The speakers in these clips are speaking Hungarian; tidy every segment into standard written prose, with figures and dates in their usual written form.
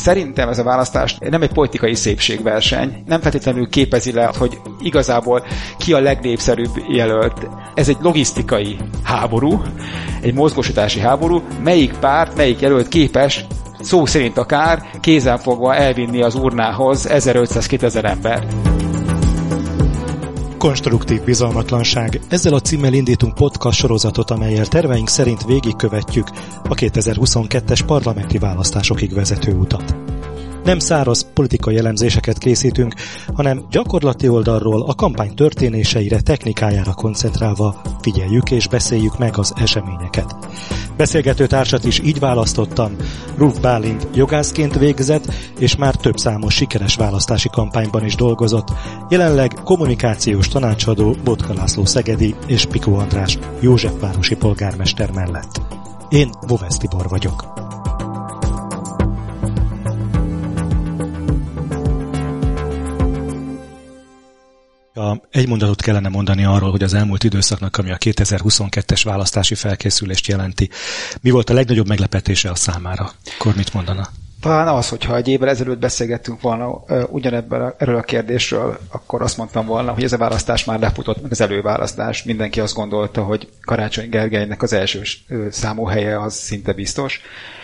Szerintem ez a választás nem egy politikai szépségverseny, nem feltétlenül képezi le, hogy igazából ki a legnépszerűbb jelölt. Ez egy logisztikai háború, egy mozgósítási háború, melyik párt, melyik jelölt képes szó szerint akár kézenfogva elvinni az urnához 1500-2000 ember. Konstruktív bizalmatlanság. Ezzel a címmel indítunk podcast sorozatot, amellyel terveink szerint végigkövetjük a 2022-es parlamenti választásokig vezető utat. Nem száraz politikai elemzéseket készítünk, hanem gyakorlati oldalról a kampány történéseire, technikájára koncentrálva figyeljük és beszéljük meg az eseményeket. Beszélgető társat is így választottam. Ruf Bálint jogászként végzett, és már több számos sikeres választási kampányban is dolgozott. Jelenleg kommunikációs tanácsadó Botka László szegedi és Pikó András józsefvárosi polgármester mellett. Én Vovesz Tibor vagyok. Egy mondatot kellene mondani arról, hogy az elmúlt időszaknak, ami a 2022-es választási felkészülést jelenti, mi volt a legnagyobb meglepetése a számára? Akkor mit mondana? Talán az, hogyha egy évvel ezelőtt beszélgettünk volna erről a kérdésről, akkor azt mondtam volna, hogy ez a választás már lefutott, meg az előválasztás. Mindenki azt gondolta, hogy Karácsony Gergelynek az első számú helye az szinte biztos.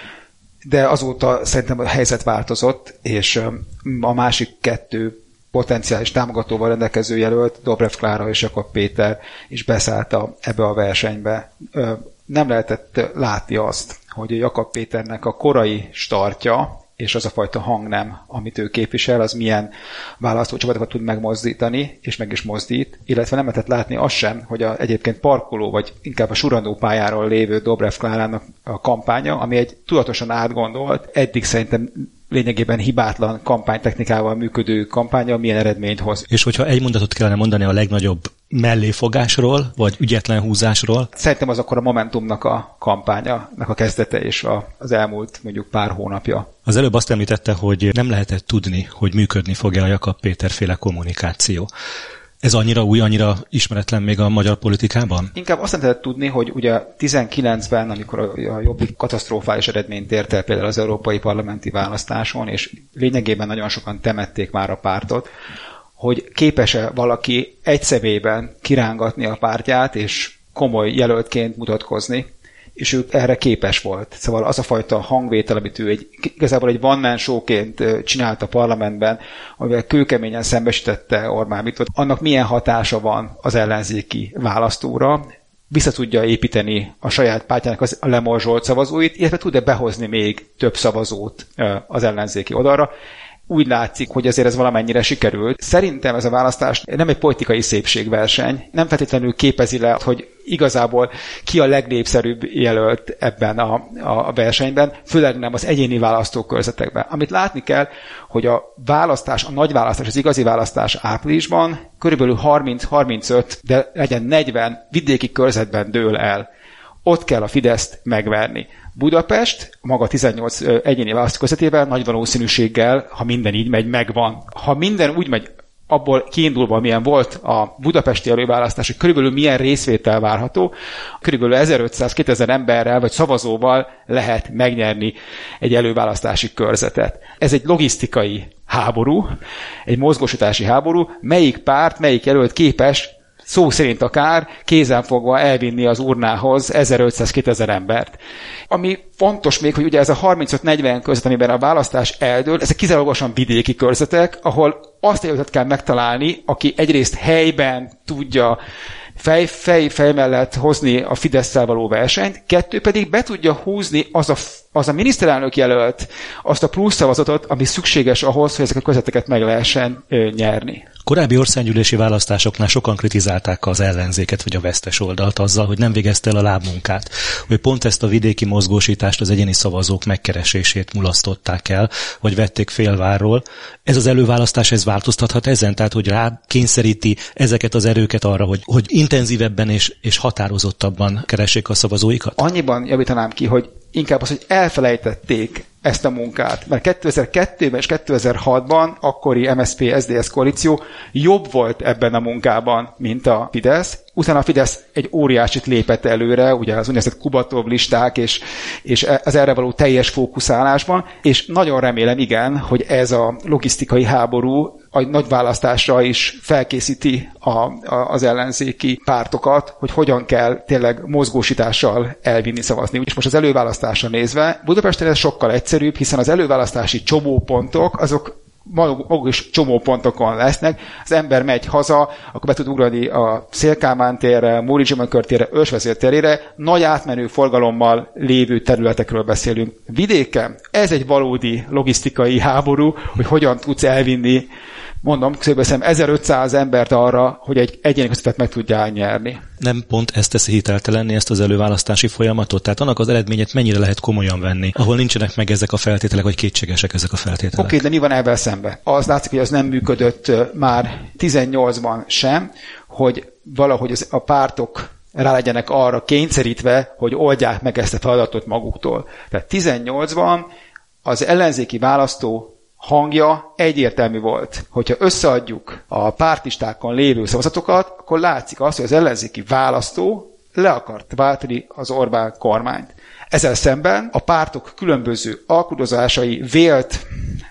De azóta szerintem a helyzet változott, és a másik kettő potenciális támogatóval rendelkező jelölt, Dobrev Klára és Jakab Péter is beszállt ebbe a versenybe. Nem lehetett látni azt, hogy a Jakab Péternek a korai startja és az a fajta hangnem, amit ő képvisel, az milyen választócsapatokat tud megmozdítani, és meg is mozdít, illetve nem lehetett látni azt sem, hogy egyébként parkoló, vagy inkább a surandó pályáról lévő Dobrev Klárának a kampánya, ami egy tudatosan átgondolt, eddig szerintem lényegében hibátlan kampánytechnikával működő kampánya milyen eredményt hoz. És hogyha egy mondatot kellene mondani a legnagyobb melléfogásról, vagy ügyetlen húzásról? Szerintem az akkor a Momentumnak a kampányának a kezdete és az elmúlt mondjuk pár hónapja. Az előbb azt említette, hogy nem lehetett tudni, hogy működni fog-e a Jakab Péter-féle kommunikáció. Ez annyira új, annyira ismeretlen még a magyar politikában? Inkább azt nem lehetett tudni, hogy ugye 19-ben, amikor a Jobbik katasztrofális eredményt ért el például az európai parlamenti választáson, és lényegében nagyon sokan temették már a pártot, hogy képes-e valaki egy személyben kirángatni a pártját, és komoly jelöltként mutatkozni, és ő erre képes volt. Szóval az a fajta hangvétel, amit ő igazából egy one-man show-ként csinált a parlamentben, amivel kőkeményen szembesítette Orbán Viktort, annak milyen hatása van az ellenzéki választóra, vissza tudja építeni a saját pártjának a lemorzsolt szavazóit, illetve tud-e behozni még több szavazót az ellenzéki oldalra. Úgy látszik, hogy azért ez valamennyire sikerült. Szerintem ez a választás nem egy politikai szépségverseny, nem feltétlenül képezi le, hogy igazából ki a legnépszerűbb jelölt ebben a versenyben, főleg nem az egyéni választókörzetekben. Amit látni kell, hogy a választás, a nagy választás, az igazi választás áprilisban körülbelül 30-35, de legyen 40 vidéki körzetben dől el. Ott kell a Fideszt megverni. Budapest maga 18 egyéni választókörzetével nagy valószínűséggel, ha minden így megy, megvan. Ha minden úgy megy, abból kiindulva, milyen volt a budapesti előválasztás, hogy körülbelül milyen részvétel várható, körülbelül 1500-2000 emberrel vagy szavazóval lehet megnyerni egy előválasztási körzetet. Ez egy logisztikai háború, egy mozgósítási háború, melyik párt, melyik jelölt képes szó szerint akár kézenfogva elvinni az urnához 1500-2000 embert. Ami fontos még, hogy ugye ez a 35-40 körzet, amiben a választás eldől, ezek kizárólagosan vidéki körzetek, ahol azt a jelöltet kell megtalálni, aki egyrészt helyben tudja fej mellett hozni a Fidesszel való versenyt, kettő pedig be tudja húzni az a miniszterelnök jelölt azt a plusz szavazatot, ami szükséges ahhoz, hogy ezeket a körzeteket meg lehessen nyerni. Korábbi országgyűlési választásoknál sokan kritizálták az ellenzéket vagy a vesztes oldalt azzal, hogy nem végezte el a lábmunkát, hogy pont ezt a vidéki mozgósítást, az egyéni szavazók megkeresését mulasztották el, vagy vették félvárról. Ez az előválasztás, ez változtathat ezen? Tehát, hogy rá kényszeríti ezeket az erőket arra, hogy intenzívebben és határozottabban keressék a szavazóikat? Annyiban javítanám ki, hogy inkább az, hogy elfelejtették ezt a munkát. Mert 2002-ben és 2006-ban akkori MSZP-SZDSZ koalíció jobb volt ebben a munkában, mint a Fidesz. Utána a Fidesz egy óriásit lépett előre, ugye az úgynevezett Kubatov listák és az erre való teljes fókuszálásban, és nagyon remélem, igen, hogy ez a logisztikai háború a nagy választásra is felkészíti az ellenzéki pártokat, hogy hogyan kell tényleg mozgósítással elvinni szavazni. És most az előválasztásra nézve, Budapesten ez sokkal egyszerűbb, hiszen az előválasztási csomópontok, azok maguk is csomópontokon lesznek. Az ember megy haza, akkor be tud ugrani a Széll-Kálmán térre, Móricz Zsigmond körtérre, Ősvezér térére, nagy átmenő forgalommal lévő területekről beszélünk. Vidéken ez egy valódi logisztikai háború, hogy hogyan tudsz elvinni, mondom, szépen 1500 embert arra, hogy egy egyéni közvetet meg tudjál nyerni. Nem pont ezt teszi hiteltelenni, ezt az előválasztási folyamatot? Tehát annak az eredményét mennyire lehet komolyan venni, ahol nincsenek meg ezek a feltételek, vagy kétségesek ezek a feltételek? Oké, de mi van ebben szemben? Az látszik, hogy az nem működött már 18-ban sem, hogy valahogy a pártok rá legyenek arra kényszerítve, hogy oldják meg ezt a feladatot maguktól. Tehát 18-ban az ellenzéki választó hangja egyértelmű volt. Hogyha összeadjuk a pártlistákon lévő szavazatokat, akkor látszik az, hogy az ellenzéki választó le akart váltani az Orbán kormányt. Ezzel szemben a pártok különböző alkudozásai, vélt,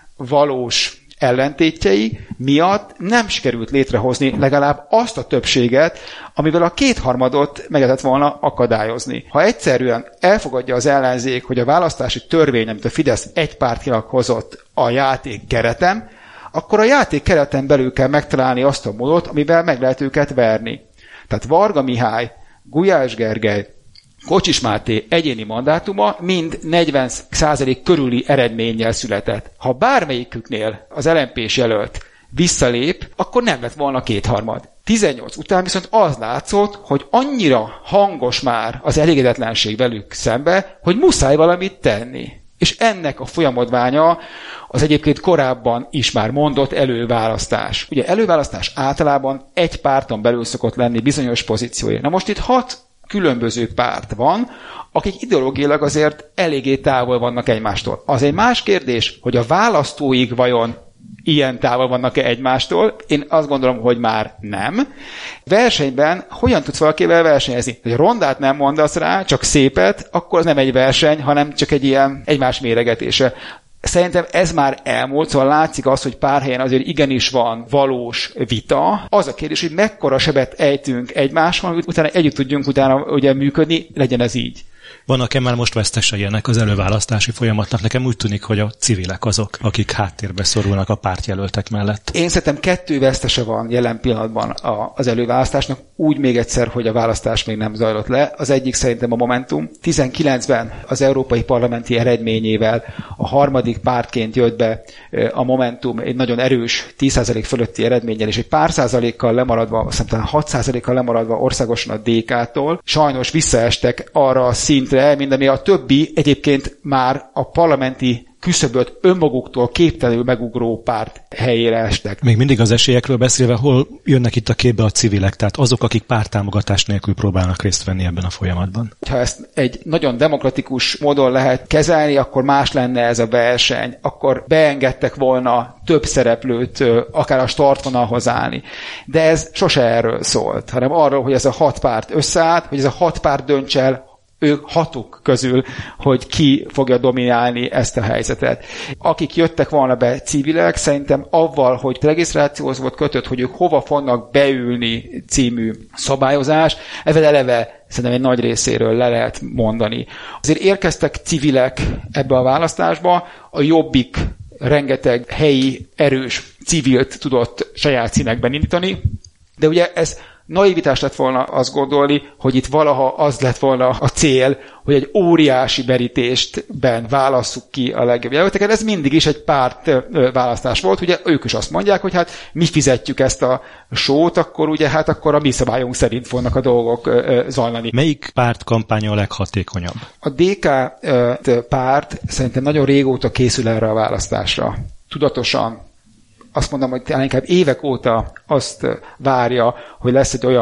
valós ellentétjei miatt nem sikerült létrehozni legalább azt a többséget, amivel a kétharmadot meg lehetett volna akadályozni. Ha egyszerűen elfogadja az ellenzék, hogy a választási törvény, amit a Fidesz egypártilag hozott, a játék keretem, akkor a játék kereten belül kell megtalálni azt a módot, amivel meg lehet őket verni. Tehát Varga Mihály, Gulyás Gergely, Kocsis Máté egyéni mandátuma mind 40% körüli eredménnyel született. Ha bármelyiküknél az LMP-s jelölt visszalép, akkor nem lett volna kétharmad. 18 után viszont az látszott, hogy annyira hangos már az elégedetlenség velük szembe, hogy muszáj valamit tenni. És ennek a folyamodványa az egyébként korábban is már mondott előválasztás. Ugye előválasztás általában egy párton belül szokott lenni bizonyos pozíciója. Na most itt 6 különböző párt van, akik ideológiailag azért eléggé távol vannak egymástól. Az egy más kérdés, hogy a választóik vajon ilyen távol vannak-e egymástól? Én azt gondolom, hogy már nem. Versenyben hogyan tudsz valakivel versenyezni? Hogy rondát nem mondasz rá, csak szépet, akkor az nem egy verseny, hanem csak egy ilyen egymás méregetése. Szerintem ez már elmúlt, szóval látszik az, hogy pár helyen azért igenis van valós vita. Az a kérdés, hogy mekkora sebet ejtünk egymáson, hogy utána együtt tudjunk ugye működni, legyen ez így. Vannak-e már most vesztesei ennek az előválasztási folyamatnak? Nekem úgy tűnik, hogy a civilek azok, akik háttérbe szorulnak a pártjelöltek mellett. Én szerintem 2 vesztese van jelen pillanatban az előválasztásnak, úgy még egyszer, hogy a választás még nem zajlott le. Az egyik szerintem a Momentum. 19-ben az európai parlamenti eredményével a harmadik pártként jött be a Momentum egy nagyon erős 10% fölötti eredménnyel, és egy pár százalékkal lemaradva, szerintem 6%-kal lemaradva országosan a DK-tól. Sajnos visszaestek arra a szintre, mint ami a többi egyébként már a parlamenti küszöböt önmaguktól képtelenül megugró párt helyére estek. Még mindig az esélyekről beszélve, hol jönnek itt a képbe a civilek, tehát azok, akik párttámogatás nélkül próbálnak részt venni ebben a folyamatban? Ha ezt egy nagyon demokratikus módon lehet kezelni, akkor más lenne ez a verseny. Akkor beengedtek volna több szereplőt akár a startvonalhoz állni. De ez sose erről szólt, hanem arról, hogy ez a 6 párt összeállt, hogy ez a 6 párt dönts el ők 6 közül, hogy ki fogja dominálni ezt a helyzetet. Akik jöttek volna be civilek, szerintem avval, hogy regisztrációhoz volt kötött, hogy ők hova fognak beülni című szabályozás, ezzel eleve szerintem egy nagy részéről le lehet mondani. Azért érkeztek civilek ebbe a választásba, a Jobbik rengeteg helyi, erős civilt tudott saját színekben indítani, de ugye ez naivitás lett volna azt gondolni, hogy itt valaha az lett volna a cél, hogy egy óriási merítésben válasszuk ki a legjobb jelölteket. Ez mindig is egy párt választás volt. Ugye ők is azt mondják, hogy hát mi fizetjük ezt a sót, akkor ugye hát akkor a mi szabályunk szerint fognak a dolgok zajlani. Melyik párt kampánya a leghatékonyabb? A DK párt szerintem nagyon régóta készül erre a választásra. Tudatosan. Azt mondom, hogy talán inkább évek óta azt várja, hogy lesz egy olyan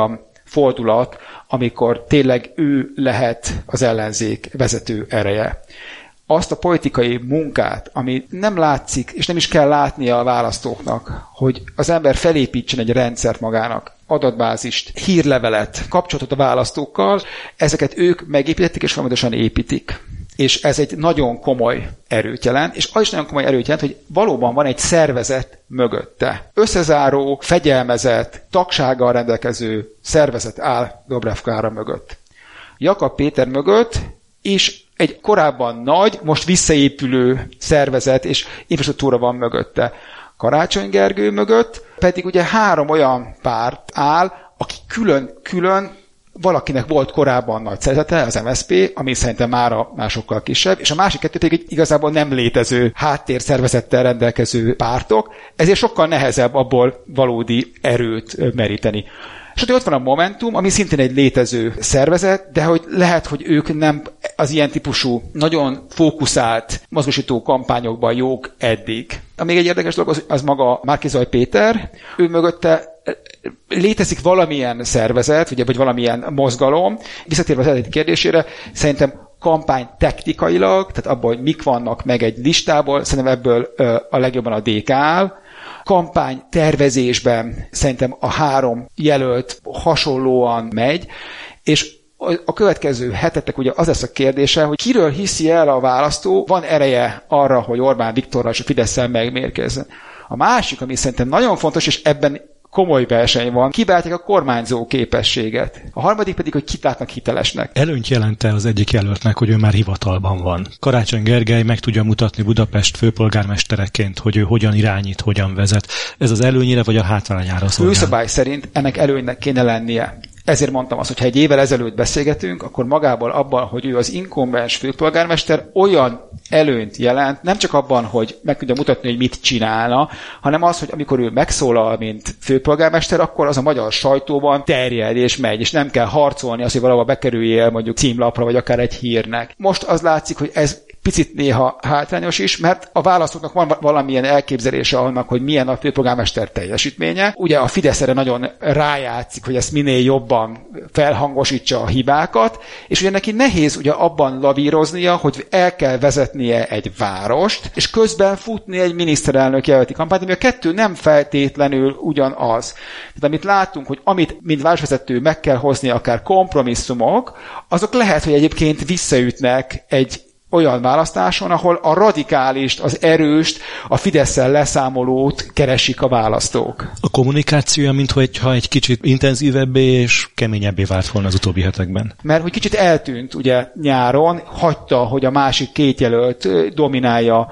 fordulat, amikor tényleg ő lehet az ellenzék vezető ereje. Azt a politikai munkát, ami nem látszik, és nem is kell látnia a választóknak, hogy az ember felépítsen egy rendszert magának, adatbázist, hírlevelet, kapcsolatot a választókkal, ezeket ők megépítették és folyamatosan építik. És ez egy nagyon komoly erőt jelent, és az is nagyon komoly erőt jelent, hogy valóban van egy szervezet mögötte. Összezáró, fegyelmezett, tagsággal rendelkező szervezet áll Dobrev Klára mögött. Jakab Péter mögött is egy korábban nagy, most visszaépülő szervezet és infrastruktúra van mögötte. Karácsony Gergő mögött pedig ugye 3 olyan párt áll, aki külön valakinek volt korábban nagy szervezete, az MSZP, ami szerintem már sokkal kisebb, és a másik 2 pedig igazából nem létező háttérszervezettel rendelkező pártok, ezért sokkal nehezebb abból valódi erőt meríteni. És ott van a Momentum, ami szintén egy létező szervezet, de hogy lehet, hogy ők nem az ilyen típusú, nagyon fókuszált mozgósító kampányokban jók eddig. Még egy érdekes dolog az maga Márki-Zay Péter. Ő mögötte létezik valamilyen szervezet, vagy valamilyen mozgalom. Visszatérve az eredeti kérdésére, szerintem kampány technikailag, tehát abban, hogy mik vannak meg egy listából, szerintem ebből a legjobban a DK áll. Kampány tervezésben szerintem a 3 jelölt hasonlóan megy, és a következő hetetek ugye az lesz a kérdése, hogy kiről hiszi el a választó, van ereje arra, hogy Orbán Viktorral és a Fidesszel megmérkezzen. A másik, ami szerintem nagyon fontos, és ebben komoly verseny van, kiváltják a kormányzó képességet. A harmadik pedig, hogy kit látnak hitelesnek. Előnyt jelente az egyik jelöltnek, hogy ő már hivatalban van. Karácsony Gergely meg tudja mutatni Budapest főpolgármestereként, hogy ő hogyan irányít, hogyan vezet. Ez az előnyére vagy a hátrányára szolgál? Főszabály szerint ennek előnynek kéne lennie. Ezért mondtam azt, hogy ha egy évvel ezelőtt beszélgetünk, akkor magából abban, hogy ő az inkumbens főpolgármester olyan előnyt jelent, nem csak abban, hogy meg tudja mutatni, hogy mit csinálna, hanem az, hogy amikor ő megszólal, mint főpolgármester, akkor az a magyar sajtóban terjed és megy, és nem kell harcolni az, hogy valahol bekerüljél mondjuk címlapra, vagy akár egy hírnek. Most az látszik, hogy ez picit néha hátrányos is, mert a választóknak van valamilyen elképzelése annak, hogy milyen a főpolgármester teljesítménye. Ugye a Fidesz erre nagyon rájátszik, hogy ezt minél jobban felhangosítsa a hibákat, és ugye neki nehéz ugye abban lavíroznia, hogy el kell vezetnie egy várost, és közben futni egy miniszterelnök jelölti kampányt, ami a 2 nem feltétlenül ugyanaz. Tehát amit látunk, hogy amit mint városvezető meg kell hozni akár kompromisszumok, azok lehet, hogy egyébként visszaütnek egy olyan választáson, ahol a radikálist, az erőst, a Fidesszel leszámolót keresik a választók. A kommunikációja, mintha egy kicsit intenzívebbé és keményebbé vált volna az utóbbi hetekben. Mert hogy kicsit eltűnt ugye nyáron, hagyta, hogy a másik 2 jelölt dominálja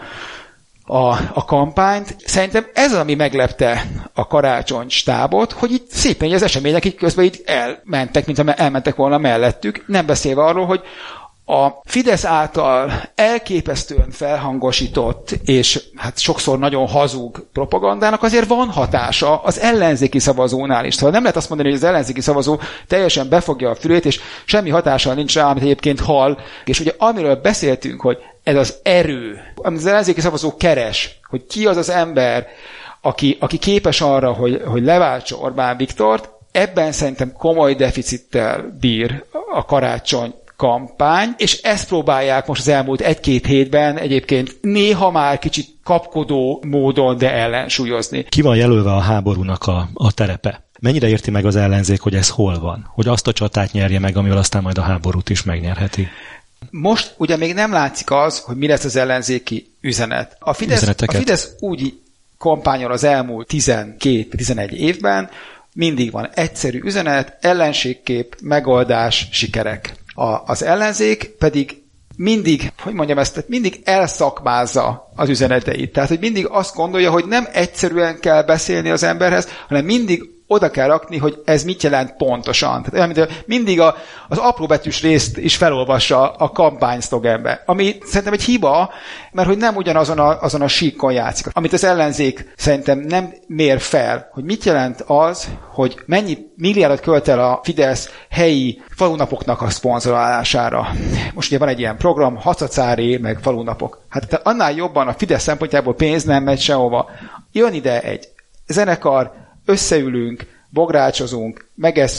a kampányt. Szerintem ez az, ami meglepte a Karácsony stábot, hogy itt szépen az események így közben így elmentek, mintha elmentek volna mellettük, nem beszélve arról, hogy a Fidesz által elképesztően felhangosított és hát sokszor nagyon hazug propagandának azért van hatása az ellenzéki szavazónál is. Szóval nem lehet azt mondani, hogy az ellenzéki szavazó teljesen befogja a fülét, és semmi hatással nincs rá, amit egyébként hall. És ugye amiről beszéltünk, hogy ez az erő, amit az ellenzéki szavazó keres, hogy ki az az ember, aki képes arra, hogy leváltsa Orbán Viktort, ebben szerintem komoly deficittel bír a Karácsony kampány, és ezt próbálják most az elmúlt 1-2 hétben egyébként néha már kicsit kapkodó módon, de ellensúlyozni. Ki van jelölve a háborúnak a terepe? Mennyire érti meg az ellenzék, hogy ez hol van? Hogy azt a csatát nyerje meg, amivel aztán majd a háborút is megnyerheti? Most ugye még nem látszik az, hogy mi lesz az ellenzéki üzenet. A Fidesz úgy kampányol az elmúlt 12-11 évben, mindig van egyszerű üzenet, ellenségkép, megoldás, sikerek. Az ellenzék pedig mindig, mindig elszakmázza az üzeneteit. Tehát, hogy mindig azt gondolja, hogy nem egyszerűen kell beszélni az emberhez, hanem mindig oda kell rakni, hogy ez mit jelent pontosan. Tehát olyan, mindig az apróbetűs részt is felolvassa a kampány szlogenbe. Ami szerintem egy hiba, mert hogy nem ugyanazon a síkon játszik. Amit az ellenzék szerintem nem mér fel, hogy mit jelent az, hogy mennyi milliárdot költ el a Fidesz helyi falunapoknak a szponzorálására. Most ugye van egy ilyen program, Hacacáré, meg falunapok. Hát annál jobban a Fidesz szempontjából pénz nem megy sehova. Jön ide egy zenekar, összeülünk, bográcsozunk, megesszük,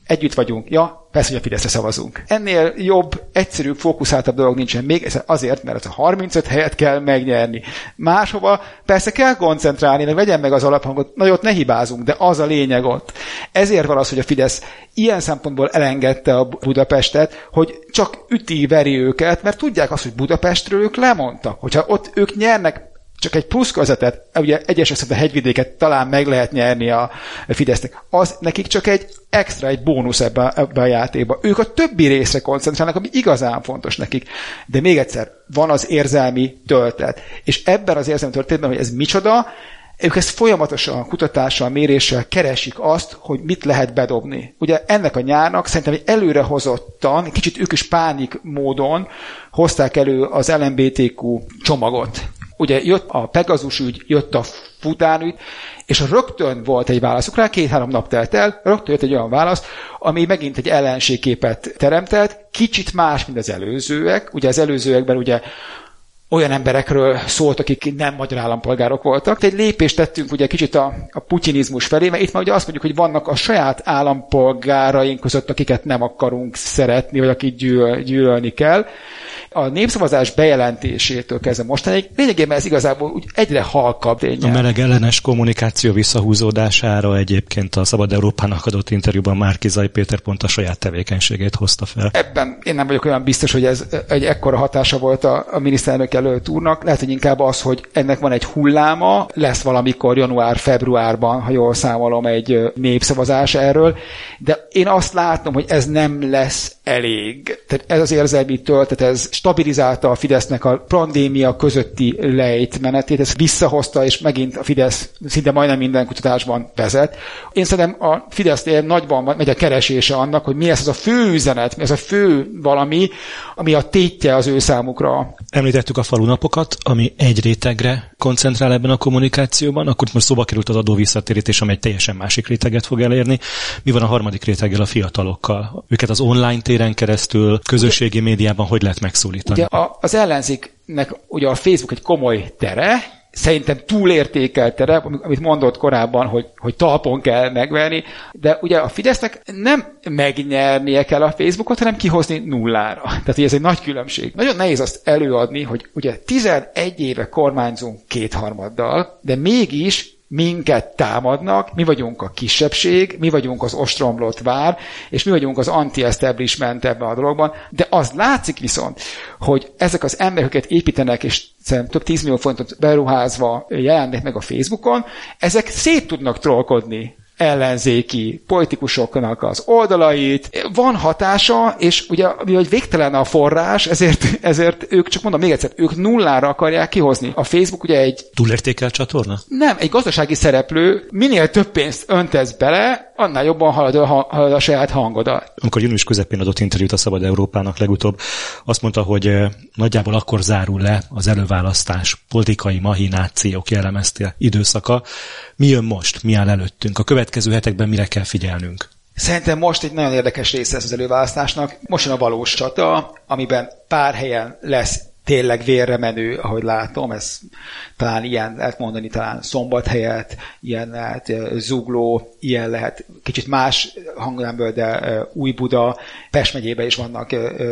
együtt vagyunk, ja, persze, hogy a Fideszre szavazunk. Ennél jobb, egyszerűbb, fókuszáltabb dolog nincsen. Még azért, mert ez a 35 helyet kell megnyerni. Máshova persze kell koncentrálni, meg vegyen meg az alaphangot, nagyot ne hibázunk, de az a lényeg ott. Ezért van az, hogy a Fidesz ilyen szempontból elengedte a Budapestet, hogy csak üti-veri őket, mert tudják azt, hogy Budapestről ők lemondtak. Hogyha ott ők nyernek csak egy plusz körzetet, ugye egyes esetben a hegyvidéket talán meg lehet nyerni a Fidesznek, az nekik csak egy extra, egy bónusz ebbe a játékba. Ők a többi részre koncentrálnak, ami igazán fontos nekik. De még egyszer, van az érzelmi töltet. És ebben az érzelmi töltetben, hogy ez micsoda, ők ezt folyamatosan, kutatással, méréssel keresik azt, hogy mit lehet bedobni. Ugye ennek a nyárnak szerintem egy előrehozottan, kicsit ők is pánik módon hozták elő az LMBTQ csomagot. Ugye jött a Pegazus ügy, jött a Fután ügy, és rögtön volt egy válaszuk rá, 2-3 nap telt el, rögtön jött egy olyan válasz, ami megint egy ellenségképet teremtett, kicsit más, mint az előzőek. Ugye az előzőekben ugye olyan emberekről szólt, akik nem magyar állampolgárok voltak. Egy lépést tettünk ugye kicsit a putinizmus felé, mert itt már ugye azt mondjuk, hogy vannak a saját állampolgáraink között, akiket nem akarunk szeretni, vagy akik gyűlölni kell. A népszavazás bejelentésétől kezdve mostanáig lényegében ez igazából úgy egyre halkabb tényel. A meleg ellenes kommunikáció visszahúzódására egyébként a Szabad Európának adott interjúban Márki-Zay Péter pont a saját tevékenységét hozta fel. Ebben én nem vagyok olyan biztos, hogy ez egy ekkora hatása volt a miniszterelnök jelölt úrnak. Lehet, hogy inkább az, hogy ennek van egy hulláma, lesz valamikor január-februárban, ha jól számolom, egy népszavazás erről, de én azt látom, hogy ez nem lesz elég. Tehát ez az érzelmi töltet, ez stabilizálta a Fidesznek a pandémia közötti lejtmenetét, ez visszahozta, és megint a Fidesz szinte majdnem minden kutatásban vezet. Én szerintem a Fidesznél nagyban megy a keresése annak, hogy mi lesz az a fő üzenet, mi az a fő valami, ami a tétje az ő számukra. Említettük a falunapokat, ami egy rétegre koncentrál ebben a kommunikációban, akkor most szóba került az adó visszatérítés, amely egy teljesen másik réteget fog elérni. Mi van a harmadik réteggel, a fiatalokkal? Őket az online téren keresztül, közösségi médiában hogy lehet megszólítani? Ugye az ellenzéknek ugye a Facebook egy komoly tere, szerintem túlértékelt tere, amit mondott korábban, hogy talpon kell megverni, de ugye a Fidesznek nem megnyernie kell a Facebookot, hanem kihozni nullára. Tehát ez egy nagy különbség. Nagyon nehéz azt előadni, hogy ugye 11 éve kormányzunk 2/3, de mégis minket támadnak, mi vagyunk a kisebbség, mi vagyunk az ostromlott vár, és mi vagyunk az anti-establishment ebben a dologban, de az látszik viszont, hogy ezek az embereket építenek, és több 10 millió forintot beruházva jelennek meg a Facebookon, ezek szét tudnak trollkodni ellenzéki politikusoknak az oldalait. Van hatása, és ugye mivel végtelen a forrás, ezért ők, csak mondom még egyszer, ők nullára akarják kihozni. A Facebook ugye egy... Túlértékelt csatorna? Nem, egy gazdasági szereplő, minél több pénzt öntesz bele, annál jobban halad a saját hangodat. Amikor június közepén adott interjút a Szabad Európának legutóbb, azt mondta, hogy nagyjából akkor zárul le az előválasztás politikai mahinációk jellemezte időszaka. Mi jön most? Mi áll előttünk? A következő hetekben mire kell figyelnünk? Szerintem most egy nagyon érdekes része lesz az előválasztásnak. Most jön a valós csata, amiben pár helyen lesz tényleg vérre menő, ahogy látom, ez talán ilyen lehet mondani, talán Szombathelyet, ilyen lehet Zugló, ilyen lehet kicsit más hangnemből, de Újbuda, Pest megyében is vannak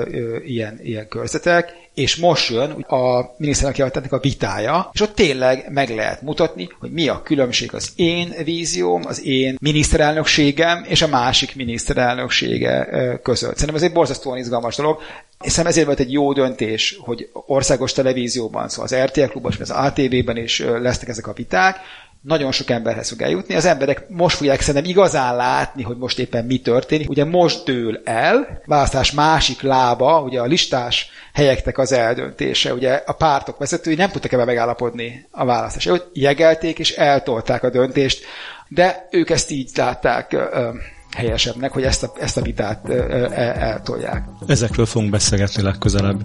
ilyen körzetek, és most jön a miniszterelnök jelöltnek a vitája, és ott tényleg meg lehet mutatni, hogy mi a különbség az én vízióm, az én miniszterelnökségem és a másik miniszterelnöksége között. Szerintem ez egy borzasztóan izgalmas dolog. Hiszem ezért volt egy jó döntés, hogy országos televízióban, szóval az RTL Klubban, az ATV-ben is lesznek ezek a viták. Nagyon sok emberhez fog eljutni. Az emberek most fogják szerintem igazán látni, hogy most éppen mi történik. Ugye most dől el, választás másik lába, ugye a listás helyeknek az eldöntése. Ugye a pártok vezetői nem tudtak ebben megállapodni a választás. Hogy jegelték és eltolták a döntést, de ők ezt így látták helyesebbnek, hogy ezt a vitát eltolják. Ezekről fogunk beszélgetni legközelebb.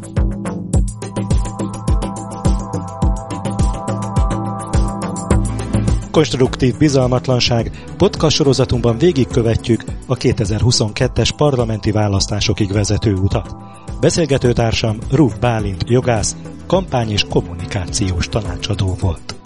Konstruktív bizalmatlanság podcast sorozatunkban végigkövetjük a 2022-es parlamenti választásokig vezető utat. Beszélgetőtársam Ruf Bálint jogász, kampány- és kommunikációs tanácsadó volt.